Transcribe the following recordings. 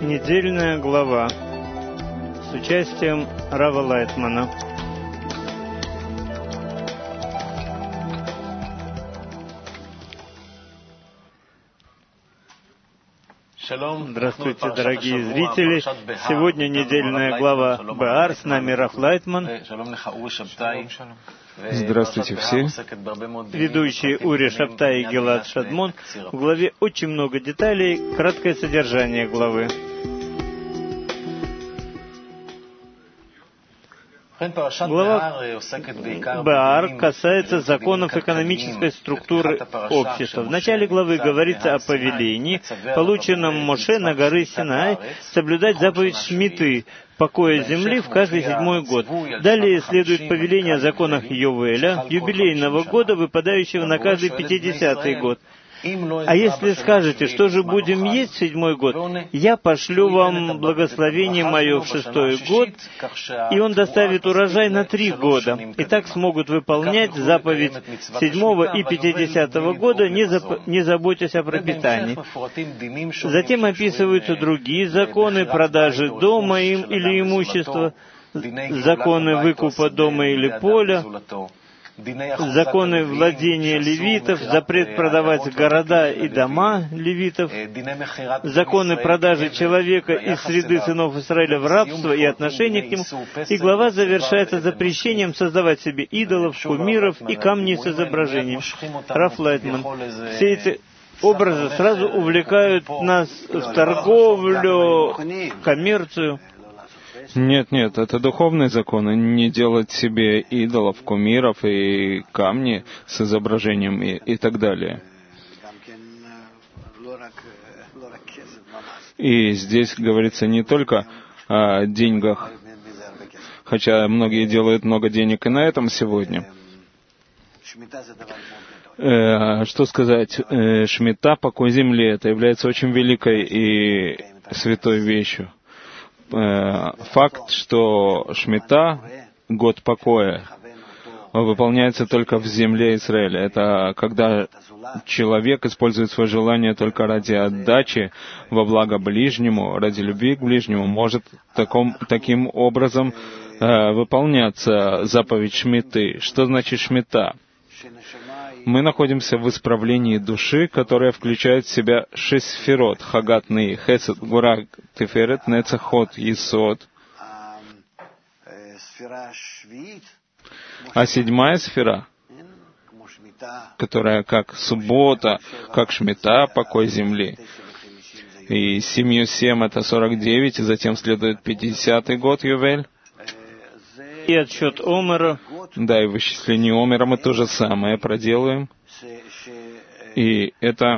Недельная глава с участием Рава Лайтмана. Здравствуйте, дорогие зрители. Сегодня недельная глава Беар. С нами Рав Лайтман. Здравствуйте все. Ведущие Ури Шабтай и Гилад Шадмон. В главе очень много деталей. Краткое содержание главы. Глава Беар касается законов экономической структуры общества. В начале главы говорится о повелении, полученном Моше на горе Синай, соблюдать заповедь Шмиты, покоя земли в каждый 7-й год. Далее следует повеление о законах Йовеля, юбилейного года, выпадающего на каждый 50-й год. А если скажете, что же будем есть в 7-й год, я пошлю вам благословение мое в 6-й год, и он доставит урожай на 3 года. И так смогут выполнять заповедь 7-го и 50-го года, не заботясь о пропитании. Затем описываются другие законы продажи дома им или имущества, законы выкупа дома или поля, законы владения левитов, запрет продавать города и дома левитов, законы продажи человека из среды сынов Израиля в рабство и отношения к нему, и глава завершается запрещением создавать себе идолов, кумиров и камни с изображением. Рав Лайтман. Все эти образы сразу увлекают нас в торговлю, коммерцию. Нет, это духовные законы, не делать себе идолов, кумиров и камни с изображением и так далее. И здесь говорится не только о деньгах, хотя многие делают много денег и на этом сегодня. Что сказать, шмита, покой земли, это является очень великой и святой вещью. Факт, что Шмита, год покоя, выполняется только в земле Израиля. Это когда человек использует свое желание только ради отдачи во благо ближнему, ради любви к ближнему, может таким образом выполняться заповедь Шмиты. Что значит Шмита? Мы находимся в исправлении души, которая включает в себя 6 сферот: Хагат, Неи, Хесед, Гура, Тиферет, Нецах, Есод. А 7-я сфера, которая как суббота, как Шмита, покой земли. И 7 это 49, и затем следует 50-й год, Ювель. И отсчет Омера. Да, и в вычислении Омера мы то же самое проделаем. И это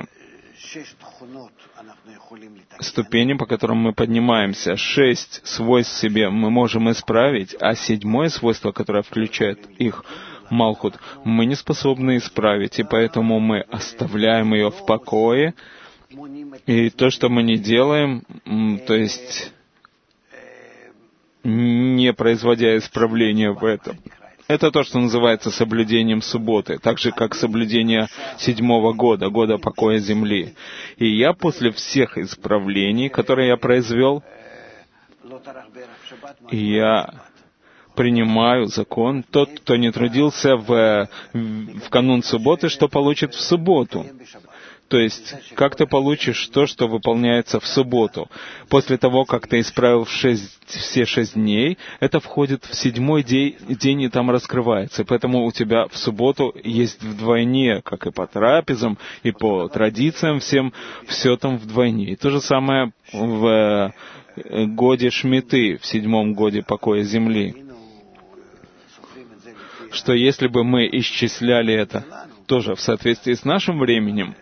ступени, по которым мы поднимаемся. 6 свойств в себе мы можем исправить, а 7-е свойство, которое включает их, Малхут, мы не способны исправить, и поэтому мы оставляем ее в покое. И то, что мы не делаем, то есть не производя исправления в этом, это то, что называется соблюдением субботы, так же, как соблюдение 7-го года, года покоя земли. И я после всех исправлений, которые я произвел, я принимаю закон: тот, кто не трудился в канун субботы, что получит в субботу. То есть, как ты получишь то, что выполняется в субботу? После того, как ты исправил все 6 дней, это входит в 7-й день и там раскрывается. И поэтому у тебя в субботу есть вдвойне, как и по трапезам, и по традициям всем, все там вдвойне. И то же самое в годе Шмиты, в 7-м годе покоя земли. Что если бы мы исчисляли это тоже в соответствии с нашим временем,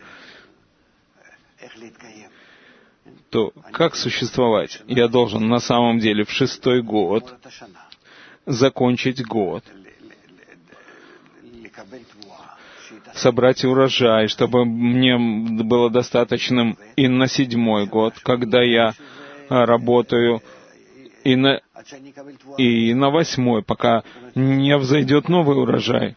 то как существовать? Я должен на самом деле в 6-й год закончить год, собрать урожай, чтобы мне было достаточным и на 7-й год, когда я работаю, и на 8-й, пока не взойдет новый урожай.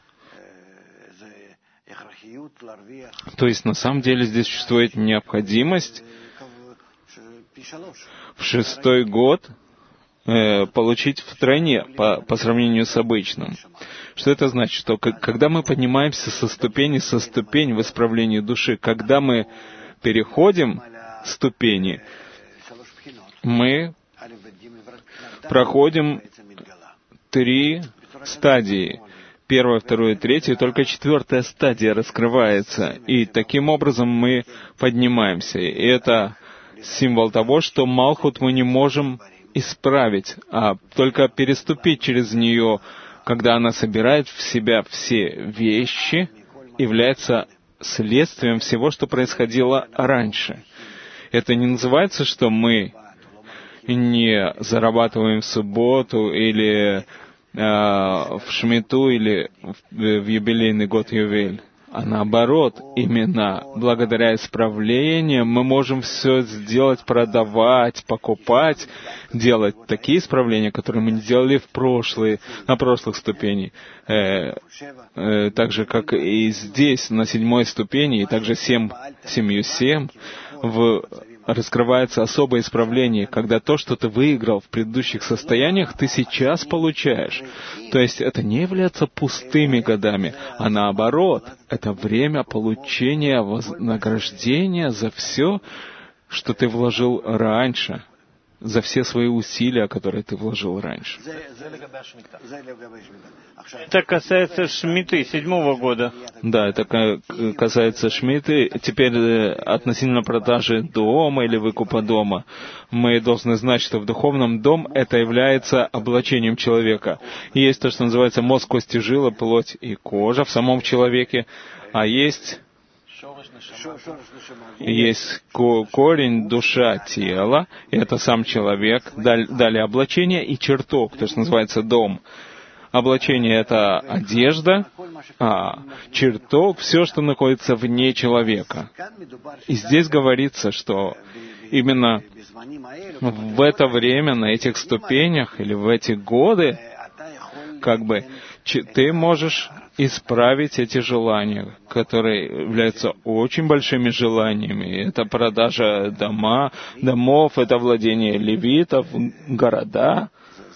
То есть на самом деле здесь существует необходимость в 6-й год получить втройне по сравнению с обычным. Что это значит? Что когда мы поднимаемся со ступени в исправлении души, когда мы переходим ступени, мы проходим 3 стадии. 1, 2, 3, и только 4-я стадия раскрывается. И таким образом мы поднимаемся. И это символ того, что Малхут мы не можем исправить, а только переступить через нее, когда она собирает в себя все вещи, является следствием всего, что происходило раньше. Это не называется, что мы не зарабатываем в субботу или в Шмиту или в юбилейный год Ювель. А наоборот, именно благодаря исправлениям мы можем все сделать, продавать, покупать, делать такие исправления, которые мы не делали на прошлых ступенях. Так же, как и здесь, на 7-й ступени, и также 7 раскрывается особое исправление, когда то, что ты выиграл в предыдущих состояниях, ты сейчас получаешь. То есть это не является пустыми годами, а наоборот, это время получения вознаграждения за все, что ты вложил раньше, за все свои усилия, которые ты вложил раньше. Это касается Шмиты 7-го года. Да, это касается Шмиты. Теперь относительно продажи дома или выкупа дома. Мы должны знать, что в духовном дом это является облачением человека. И есть то, что называется мозг, кости, жилы, плоть и кожа в самом человеке. А есть корень, душа, тело, и это сам человек. Далее облачение и чертог, то, что называется дом. Облачение — это одежда, а чертог — все, что находится вне человека. И здесь говорится, что именно в это время, на этих ступенях или в эти годы, ты можешь исправить эти желания, которые являются очень большими желаниями. Это продажа домов, это владение левитов, города.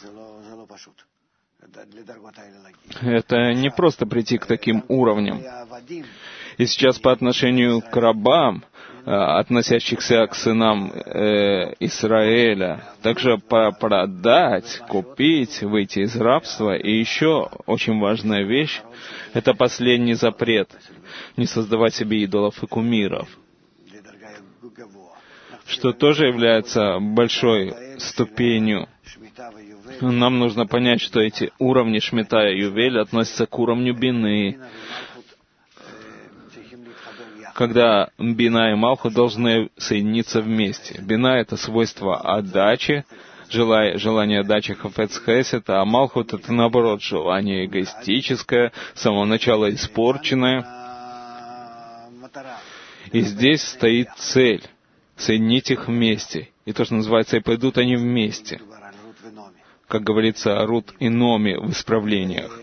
Это не просто прийти к таким уровням. И сейчас по отношению к рабам, относящихся к сынам Израиля, также продать, купить, выйти из рабства. И еще очень важная вещь — это последний запрет — не создавать себе идолов и кумиров, что тоже является большой ступенью. Нам нужно понять, что эти уровни Шмита и Ювель относятся к уровню Бины, когда Бина и Малхут должны соединиться вместе. Бина — это свойство отдачи, желание отдачи хафец хесед, а Малхут — это, наоборот, желание эгоистическое, с самого начала испорченное. И здесь стоит цель — соединить их вместе. И то, что называется, и пойдут они вместе. Как говорится, Рут и Номи в исправлениях.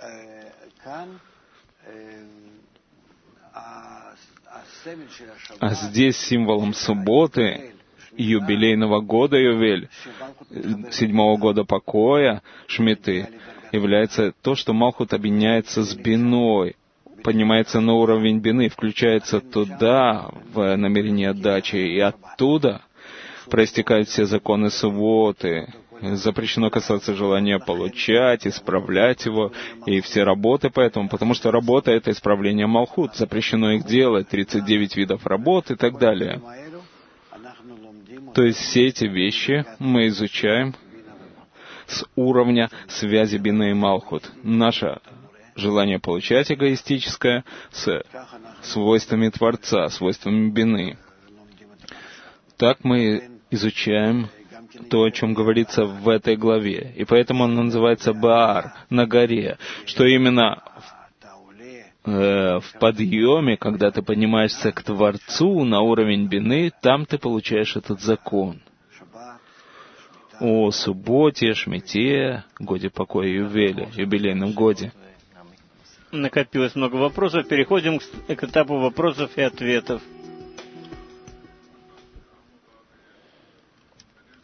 А здесь символом субботы, юбилейного года Ювель, 7-го года покоя Шмиты, является то, что Малхут объединяется с Биной, поднимается на уровень Бины, включается туда, в намерение отдачи, и оттуда проистекают все законы субботы. Запрещено касаться желания получать, исправлять его, и все работы поэтому, потому что работа — это исправление Малхут, запрещено их делать, 39 видов работ и так далее. То есть все эти вещи мы изучаем с уровня связи Бины и Малхут. Наше желание получать эгоистическое с свойствами Творца, свойствами Бины. Так мы изучаем то, о чем говорится в этой главе. И поэтому он называется Баар, на горе, что именно в подъеме, когда ты поднимаешься к Творцу на уровень Бины, там ты получаешь этот закон. О субботе, Шмите, годе покоя Ювеля, юбилейном годе. Накопилось много вопросов. Переходим к этапу вопросов и ответов.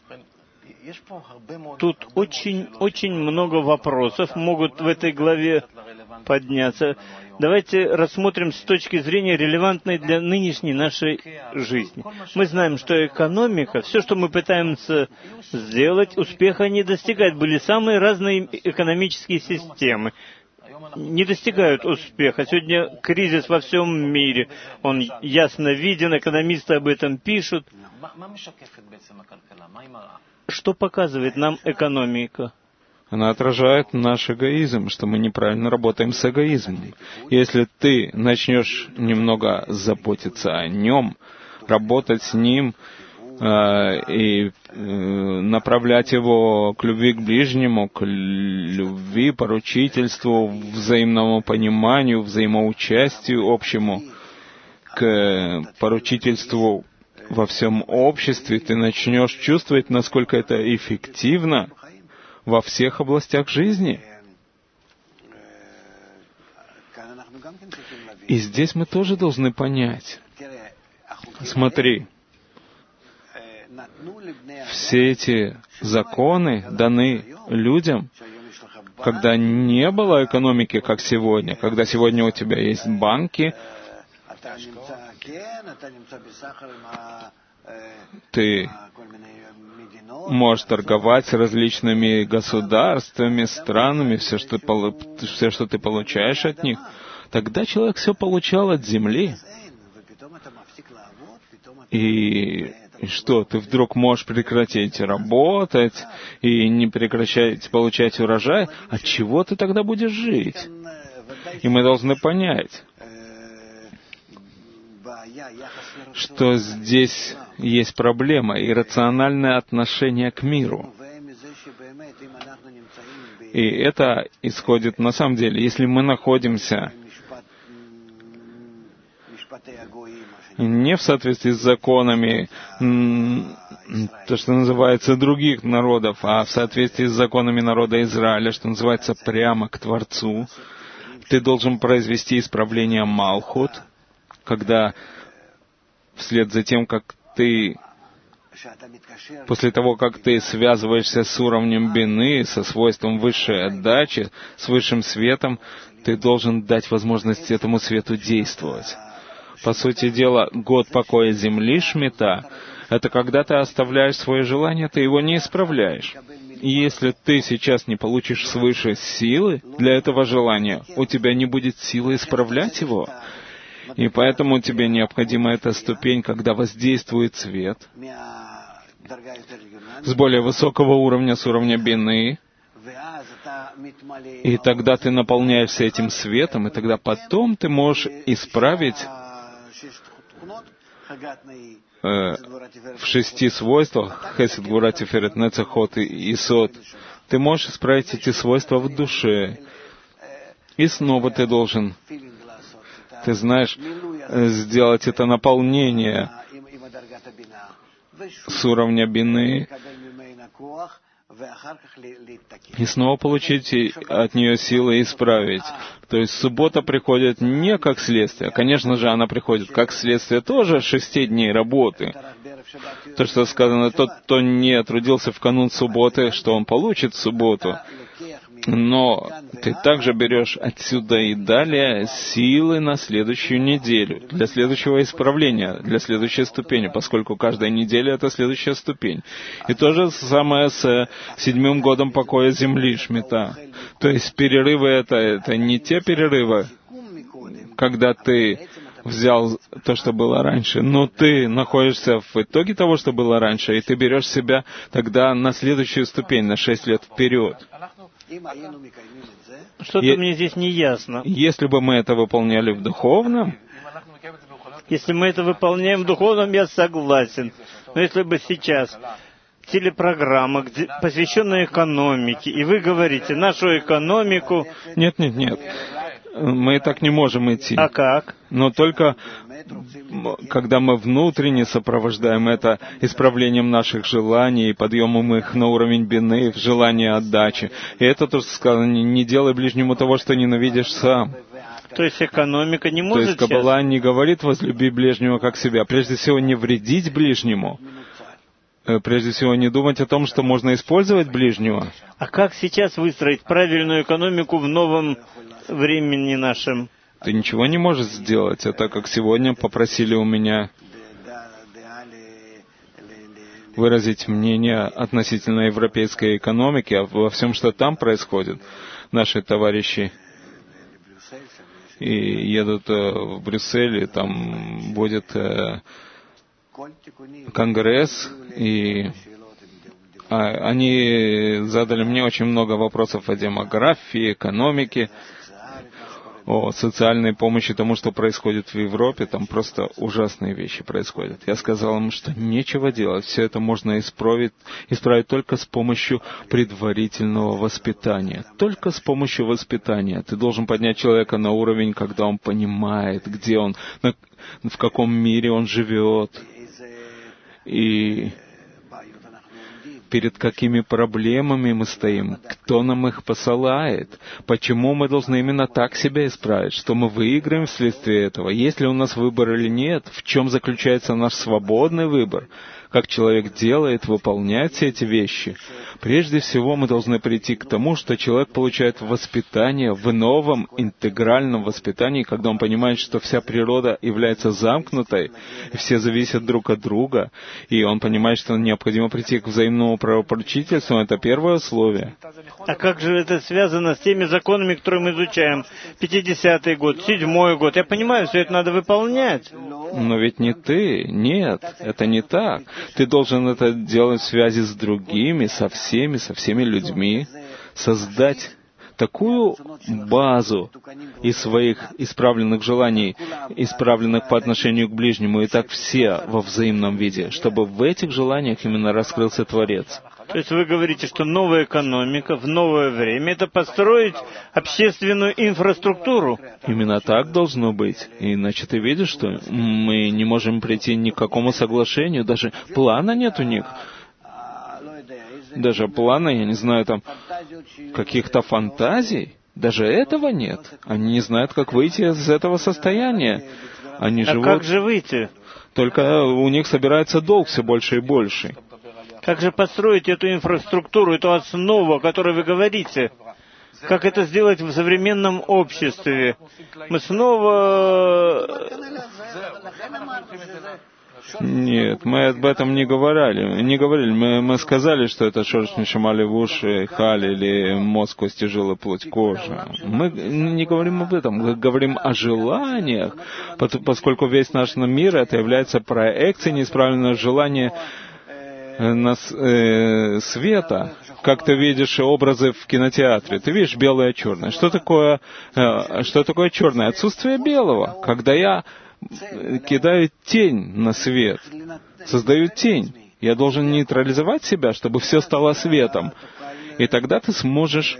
Тут очень много вопросов могут в этой главе подняться. Давайте рассмотрим с точки зрения релевантной для нынешней нашей жизни. Мы знаем, что экономика, все, что мы пытаемся сделать, успеха не достигает. Были самые разные экономические системы. Не достигают успеха. Сегодня кризис во всем мире. Он ясно виден, экономисты об этом пишут. Что показывает нам экономика? Она отражает наш эгоизм, что мы неправильно работаем с эгоизмом. Если ты начнешь немного заботиться о нем, работать с ним и направлять его к любви к ближнему, к любви, поручительству, взаимному пониманию, взаимоучастию общему, к поручительству во всем обществе, ты начнешь чувствовать, насколько это эффективно во всех областях жизни. И здесь мы тоже должны понять. Смотри, все эти законы даны людям, когда не было экономики, как сегодня, когда сегодня у тебя есть банки, ты можешь торговать с различными государствами, странами, все, что ты получаешь от них. Тогда человек все получал от земли. И что, ты вдруг можешь прекратить работать и не прекращать получать урожай? От чего ты тогда будешь жить? И мы должны понять, что здесь есть проблема, иррациональное отношение к миру. И это исходит, на самом деле, если мы находимся не в соответствии с законами, то, что называется, других народов, а в соответствии с законами народа Израиля, что называется, прямо к Творцу, ты должен произвести исправление Малхут, когда вслед за тем, как ты, после того, как ты связываешься с уровнем бины, со свойством высшей отдачи, с высшим светом, ты должен дать возможность этому свету действовать. По сути дела, год покоя земли, Шмита, это когда ты оставляешь свое желание, ты его не исправляешь. И если ты сейчас не получишь свыше силы для этого желания, у тебя не будет силы исправлять его. И поэтому тебе необходима эта ступень, когда воздействует свет с более высокого уровня, с уровня бины. И тогда ты наполняешься этим светом, и тогда потом ты можешь исправить в 6 свойствах, Хесед, Гвура, Тиферет, Нецах, Ход и Сод, ты можешь исправить эти свойства в душе. И снова ты должен, ты знаешь, сделать это наполнение с уровня бины, и снова получить от нее силы и исправить. То есть суббота приходит не как следствие. Конечно же, она приходит как следствие тоже 6 дней работы. То, что сказано, тот, кто не трудился в канун субботы, что он получит в субботу. Но ты также берешь отсюда и далее силы на следующую неделю, для следующего исправления, для следующей ступени, поскольку каждая неделя — это следующая ступень. И то же самое с 7 годом покоя земли, Шмита. То есть перерывы — это не те перерывы, когда ты взял то, что было раньше, но ты находишься в итоге того, что было раньше, и ты берешь себя тогда на следующую ступень, на 6 лет вперед. Что-то мне здесь не ясно. Если бы мы это выполняли в духовном, если мы это выполняем в духовном, я согласен. Но если бы сейчас телепрограмма, посвященная экономике, и вы говорите, нашу экономику... Нет. Мы так не можем идти. А как? Но только когда мы внутренне сопровождаем это исправлением наших желаний и подъемом их на уровень бины в желание отдачи. И это то, что сказано, не делай ближнему того, что ненавидишь сам. То есть экономика не может... То есть Каббала не говорит «возлюби ближнего как себя». Прежде всего, не вредить ближнему. прежде всего не думать о том, что можно использовать ближнего. А как сейчас выстроить правильную экономику в новом времени нашем? Ты ничего не можешь сделать, а так как сегодня попросили у меня выразить мнение относительно европейской экономики, а во всем, что там происходит. Наши товарищи и едут в Брюссель, и там будет конгресс, и они задали мне очень много вопросов о демографии, экономике, о социальной помощи тому, что происходит в Европе. Там просто ужасные вещи происходят. Я сказал им, что нечего делать. Все это можно исправить только с помощью предварительного воспитания. Только с помощью воспитания. Ты должен поднять человека на уровень, когда он понимает, где он, в каком мире он живет. И перед какими проблемами мы стоим, кто нам их посылает, почему мы должны именно так себя исправить, что мы выиграем вследствие этого, есть ли у нас выбор или нет, в чем заключается наш свободный выбор, как человек делает, выполняет все эти вещи. Прежде всего мы должны прийти к тому, что человек получает воспитание в новом интегральном воспитании, когда он понимает, что вся природа является замкнутой, и все зависят друг от друга, и он понимает, что необходимо прийти к взаимному правопоручительству. Это первое условие. А как же это связано с теми законами, которые мы изучаем? 50-й год, 7-й год. Я понимаю, все это надо выполнять. Но ведь не ты. Нет, это не так. Ты должен это делать в связи с другими, со всеми людьми, создать такую базу из своих исправленных желаний, исправленных по отношению к ближнему, и так все во взаимном виде, чтобы в этих желаниях именно раскрылся Творец. То есть вы говорите, что новая экономика в новое время — это построить общественную инфраструктуру? Именно так должно быть. Иначе ты видишь, что мы не можем прийти ни к какому соглашению, даже плана нет у них. Даже плана, я не знаю, там, каких-то фантазий. Даже этого нет. Они не знают, как выйти из этого состояния. Они живут... как же выйти? Только у них собирается долг все больше и больше. Как же построить эту инфраструктуру, эту основу, о которой вы говорите? Как это сделать в современном обществе? Мы снова... Нет, мы об этом не говорили. Мы сказали, что это шорш нишама левуш халь или мозг, кости, жилы, плоть, кожа. Мы не говорим об этом, мы говорим о желаниях, поскольку весь наш мир это является проекцией неисправленного желания света. Как ты видишь образы в кинотеатре, ты видишь белое и черное. Что такое черное? Отсутствие белого. Когда я кидаю тень на свет, создаю тень, я должен нейтрализовать себя, чтобы все стало светом. И тогда ты сможешь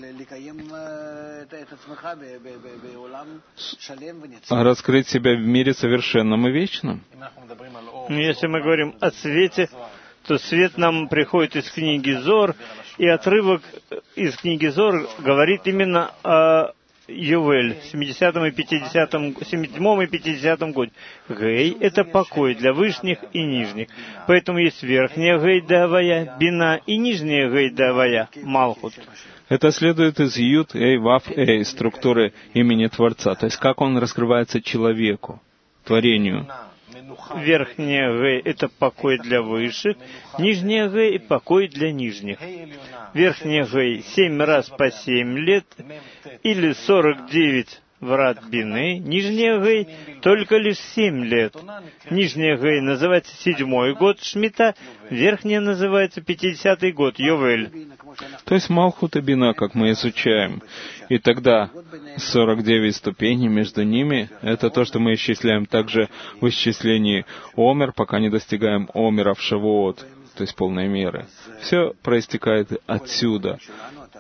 раскрыть себя в мире совершенном и вечном. Если мы говорим о свете, то свет нам приходит из книги Зор, и отрывок из книги Зор говорит именно о Ювель, 70-м и 50-м, 7-м и 50-м годе. Гей — это покой для вышних и нижних. Поэтому есть верхняя гей давая, бина, и нижняя гей давая, малхут. Это следует из Ют, Эй, Вав, Эй, структуры имени Творца. То есть как он раскрывается человеку, творению. Верхняя гей — это покой для высших, нижняя гей — покой для нижних. Верхняя гей 7 раз по 7 лет, или 49 врат бины, нижняя гей только лишь 7 лет. Нижняя гей называется 7-й год Шмита, верхняя называется 50-й год Йовель. То есть Малхут и Бина, как мы изучаем. И тогда 49 ступеней между ними, это то, что мы исчисляем также в исчислении Омер, пока не достигаем Омера в Шавуот, то есть полной меры. Все проистекает отсюда.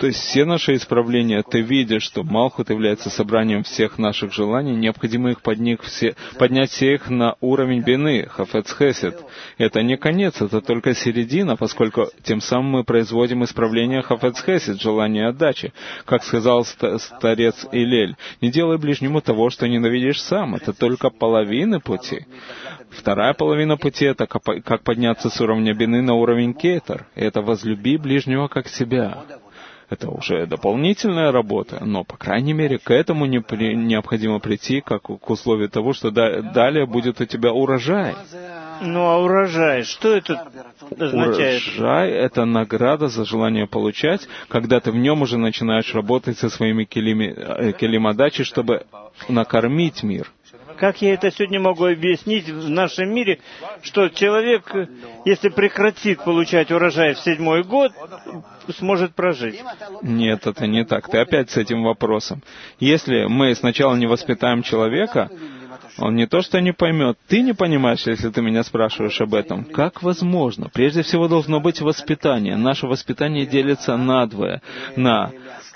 То есть все наши исправления, ты видишь, что Малхут является собранием всех наших желаний, необходимо их поднять всех на уровень бины, хафец хесед. Это не конец, это только середина, поскольку тем самым мы производим исправление хафец хесед, желание отдачи. Как сказал старец Илель, не делай ближнему того, что ненавидишь сам, это только половина пути. Вторая половина пути — это как подняться с уровня бины на уровень кетер. Это возлюби ближнего как себя. Это уже дополнительная работа, но, по крайней мере, к этому необходимо прийти, как к условию того, что далее будет у тебя урожай. Ну, а урожай, что это означает? Урожай — это награда за желание получать, когда ты в нем уже начинаешь работать со своими келим отдачи, чтобы накормить мир. Как я это сегодня могу объяснить в нашем мире, что человек, если прекратит получать урожай в 7-й год, сможет прожить? Нет, это не так. Ты опять с этим вопросом. Если мы сначала не воспитаем человека, он не то что не поймет. Ты не понимаешь, если ты меня спрашиваешь об этом. Как возможно? Прежде всего должно быть воспитание. Наше воспитание делится надвое. На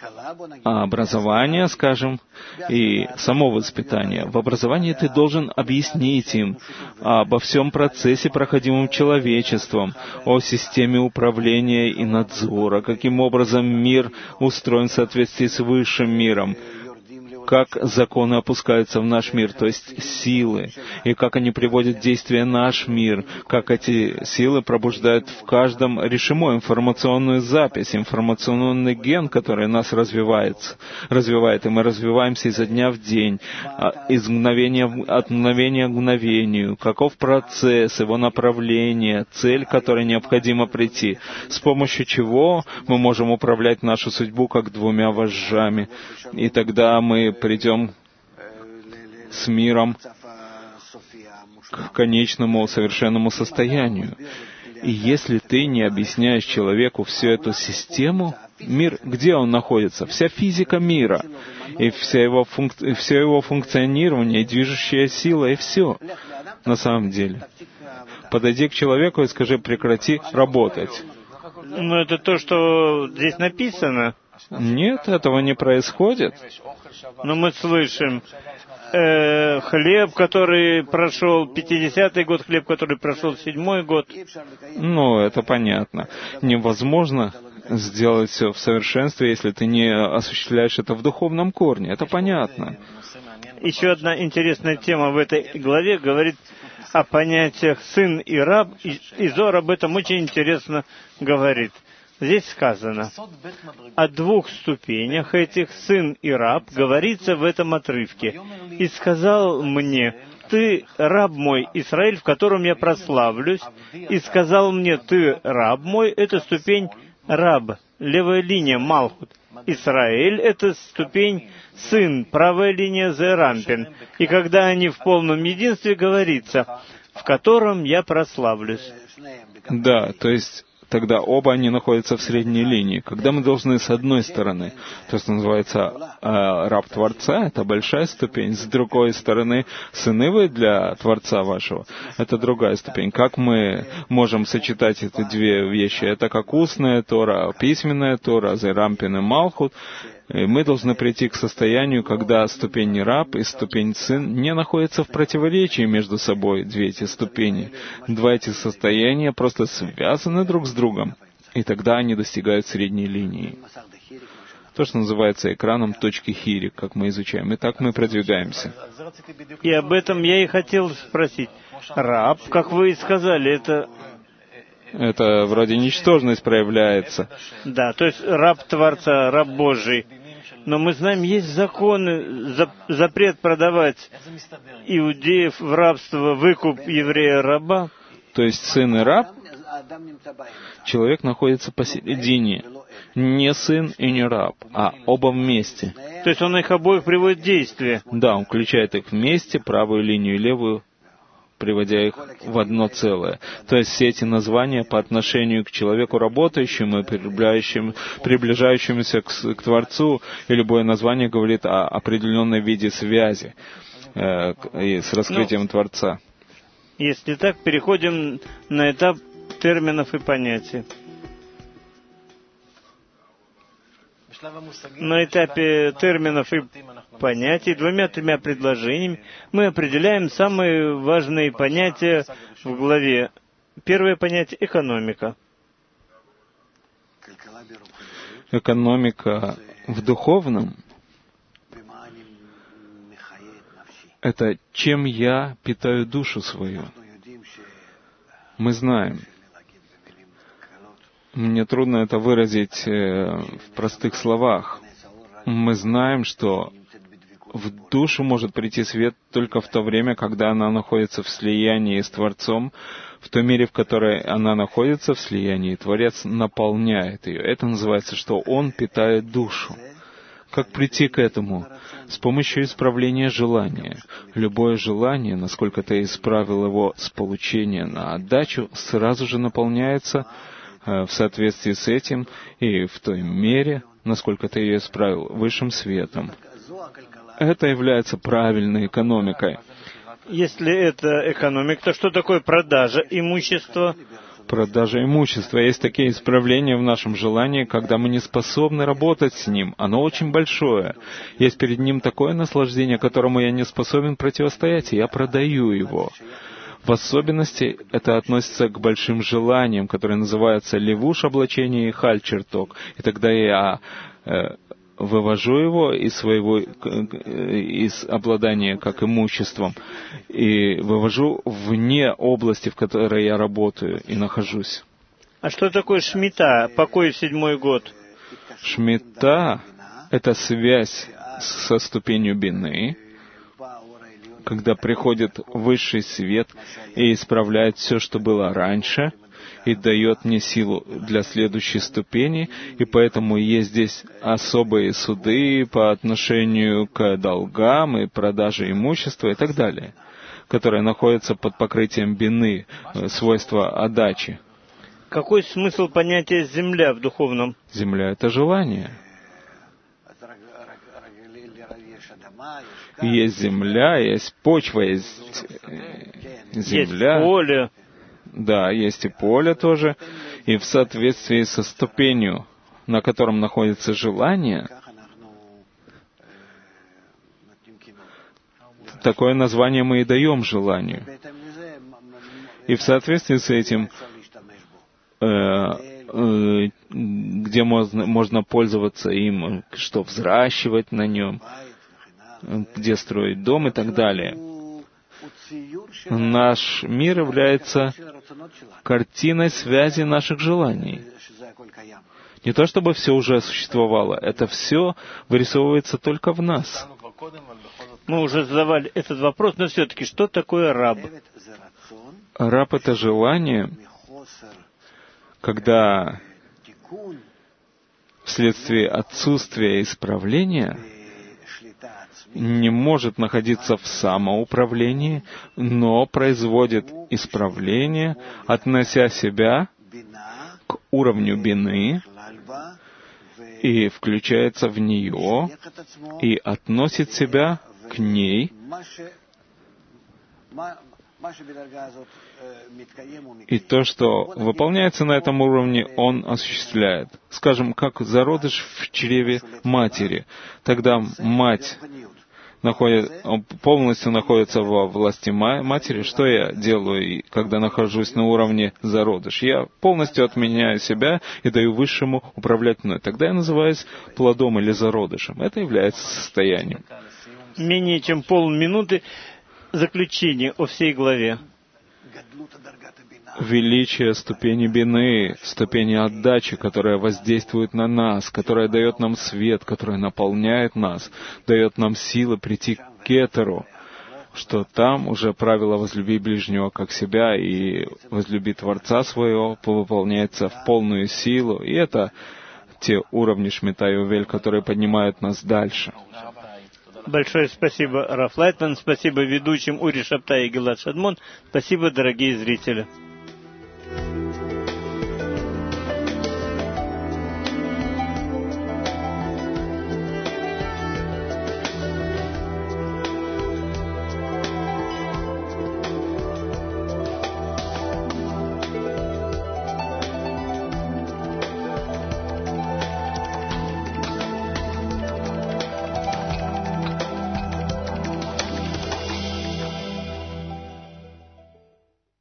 образование, скажем, и само воспитание. В образовании ты должен объяснить им обо всем процессе, проходимом человечеством, о системе управления и надзора, каким образом мир устроен в соответствии с высшим миром, как законы опускаются в наш мир, то есть силы, и как они приводят в действие наш мир, как эти силы пробуждают в каждом решимо информационную запись, информационный ген, который нас развивает, и мы развиваемся изо дня в день, от мгновения к мгновению, каков процесс, его направление, цель, к которой необходимо прийти, с помощью чего мы можем управлять нашу судьбу как 2 вожжами, и тогда мы придем с миром к конечному совершенному состоянию. И если ты не объясняешь человеку всю эту систему, мир, где он находится? Вся физика мира, и все его функционирование, и движущая сила, и все. На самом деле. Подойди к человеку и скажи: прекрати работать. Ну, это то, что здесь написано. Нет, этого не происходит. Но мы слышим, хлеб, который прошел 50-й год, хлеб, который прошел 7-й год. Ну, это понятно. Невозможно сделать все в совершенстве, если ты не осуществляешь это в духовном корне. Это понятно. Еще одна интересная тема в этой главе говорит о понятиях «сын» и «раб», и Зоар об этом очень интересно говорит. Здесь сказано о 2 ступенях этих «сын» и «раб» говорится в этом отрывке. «И сказал мне: ты раб мой, Израиль, в котором я прославлюсь, и сказал мне: ты раб мой». Это ступень раб, левая линия Малхут. Израиль — это ступень сын, правая линия Зерампин. И когда они в полном единстве, говорится: в котором я прославлюсь. Да, то есть тогда оба они находятся в средней линии. Когда мы должны с одной стороны, то, что называется раб Творца, это большая ступень, с другой стороны, сыны вы для Творца вашего, это другая ступень. Как мы можем сочетать эти 2 вещи? Это как устная Тора, письменная Тора, Зерампин и Малхут. И мы должны прийти к состоянию, когда ступень раб и ступень сын не находятся в противоречии между собой, 2 эти ступени. 2 эти состояния просто связаны друг с другом, и тогда они достигают средней линии. То, что называется экраном точки Хири, как мы изучаем. И так мы продвигаемся. И об этом я и хотел спросить. Раб, как вы и сказали, это вроде ничтожность проявляется. Да, то есть раб Творца, раб Божий. Но мы знаем, есть законы, запрет продавать иудеев в рабство, выкуп еврея-раба. То есть сын и раб, человек находится посередине. Не сын и не раб, а оба вместе. То есть он их обоих приводит в действие. Да, он включает их вместе, правую линию и левую, приводя их в одно целое. То есть все эти названия по отношению к человеку работающему и приближающемуся к Творцу, и любое название говорит о определенной виде связи с раскрытием Творца. Если так, переходим на этап терминов и понятий. На этапе терминов и понятий, 2-3 предложениями, мы определяем самые важные понятия в главе. Первое понятие — экономика. Экономика в духовном — это чем я питаю душу свою. Мы знаем, мне трудно это выразить в простых словах. Мы знаем, что в душу может прийти свет только в то время, когда она находится в слиянии с Творцом. В той мере, в которой она находится в слиянии, Творец наполняет ее. Это называется, что Он питает душу. Как прийти к этому? С помощью исправления желания. Любое желание, насколько ты исправил его с получения на отдачу, сразу же наполняется в соответствии с этим и в той мере, насколько ты ее исправил, высшим светом. Это является правильной экономикой. Если это экономика, то что такое продажа имущества? Продажа имущества. Есть такие исправления в нашем желании, когда мы не способны работать с ним. Оно очень большое. Есть перед ним такое наслаждение, которому я не способен противостоять, и я продаю его. В особенности это относится к большим желаниям, которые называются левуш, облачение, и халь, чертог. И тогда я вывожу его из обладания как имуществом и вывожу вне области, в которой я работаю и нахожусь. А что такое шмита, покой в 7-й год? Шмита — это связь со ступенью бины, когда приходит высший свет и исправляет все, что было раньше, и дает мне силу для следующей ступени, и поэтому есть здесь особые суды по отношению к долгам и продаже имущества и так далее, которые находятся под покрытием бины, свойства отдачи. Какой смысл понятия «земля» в духовном? Земля — это желание. Есть земля, есть почва, есть земля. Есть поле. Да, есть и поле тоже. И в соответствии со ступенью, на котором находится желание, такое название мы и даем желанию. И в соответствии с этим, где можно пользоваться им, что взращивать на нем, где строить дом и так далее. Наш мир является картиной связи наших желаний. Не то чтобы все уже существовало, это все вырисовывается только в нас. Мы уже задавали этот вопрос, но все-таки, что такое раб? Раб — это желание, когда вследствие отсутствия исправления не может находиться в самоуправлении, но производит исправление, относя себя к уровню бины и включается в нее и относит себя к ней, и то, что выполняется на этом уровне, он осуществляет. Скажем, как зародыш в чреве матери. Тогда мать полностью находится во власти матери. Что я делаю, когда нахожусь на уровне зародыш? Я полностью отменяю себя и даю Высшему управлять мной. Тогда я называюсь плодом или зародышем. Это является состоянием. Менее чем полминуты. Заключение о всей главе. Величие ступени бины, ступени отдачи, которая воздействует на нас, которая дает нам свет, которая наполняет нас, дает нам силы прийти к кетеру, что там уже правило «возлюби ближнего как себя» и «возлюби Творца своего» выполняется в полную силу, и это те уровни Шмита и Увель, которые поднимают нас дальше. Большое спасибо, Раф Лайтман. Спасибо ведущим Ури Шабтай и Гилад Шадмон. Спасибо, дорогие зрители.